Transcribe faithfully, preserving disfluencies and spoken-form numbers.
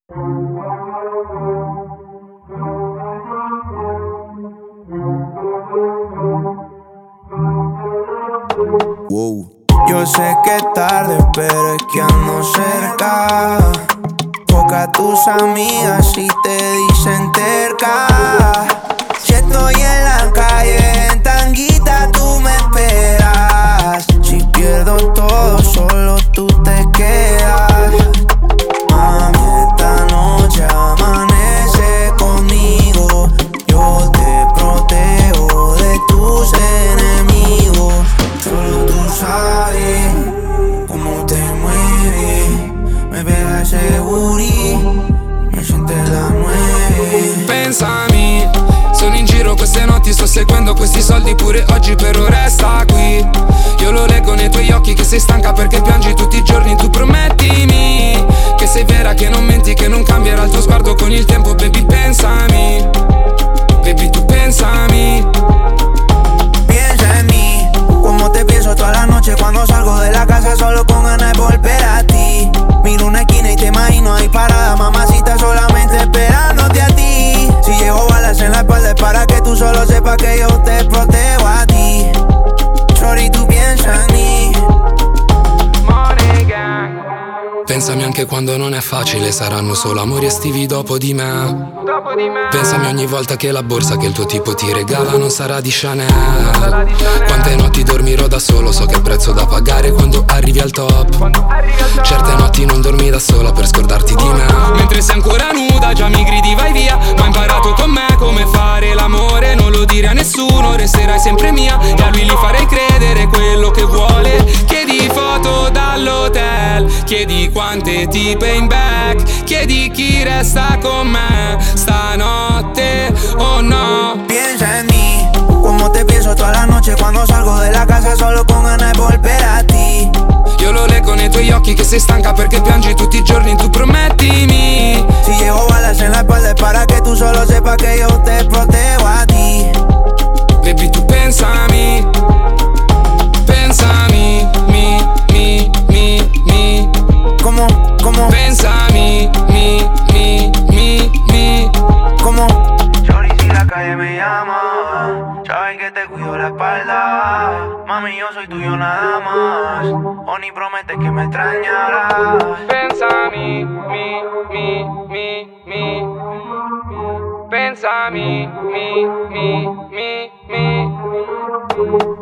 Wow. Yo sé que es tarde, pero es que ando cerca. Poca tus amigas si te dicen terca. Si estoy en la calle, en tanguita tú me esperas. Si pierdo todo, solo tú te quedas. Mami, esta noche amanece conmigo. Yo te protejo de tus enemigos. Solo tú sabes cómo te mueves. Me pega ese booty, mi gente la mueve. Pensami, sono in giro queste notti, sto seguendo questi soldi pure oggi, però resta qui. Io lo leggo nei tuoi occhi che sei stanca perché piangi tutti i giorni. Tu promettimi che sei vera, che non menti, che non cambierà il tuo sguardo con il tempo. Baby, pensami, baby, tu pensami. Piensa en mí, como te pienso toda la noche cuando salgo de la casa solo con ganas de volver a ti. Miro una esquina y te imagino ahí parada, mamacita, solamente esperándote a ti. Si llevo balas en la espalda es para que tú solo sepas que yo te protejo a ti. Sorry, tú piensa en mí. Pensami anche quando non è facile, saranno solo amori estivi dopo di me. Pensami ogni volta che la borsa che il tuo tipo ti regala non sarà di Chanel. Quante notti dormirò da solo, so che è il prezzo da pagare quando arrivi al top. Certe notti non dormi da sola per scordarti di me. Mentre sei ancora nuda già mi gridi vai via, ma hai imparato con me come fare l'amore. Non lo dire a nessuno, resterai sempre mia, e a lui gli farei credere quello che vuole. Chiedi foto dall'hotel, chiedi quante tipe in back, chiedi chi resta con me stanotte, oh no. Piensa en mí, como te pienso toda la noche cuando salgo de la casa solo con ganas de volver a ti. Io lo leggo nei tuoi occhi che sei stanca perché piangi tutti i giorni. Tu promettimi. Si llevo balas en la espalda es para que tú solo sepas que yo te protejo a ti. Baby, tu pensami, pensami, mi, mi, mi, mi. Como, como Pensami, mi, mi, mi, mi. como Sorry si la calle me llama, saben que te cuido la espalda. Mami, yo soy tuyo nada más. O ni prometes que me extrañarás. Pensami, mi, mi, mi, mi. Pensami, mi, mi, mi, mi.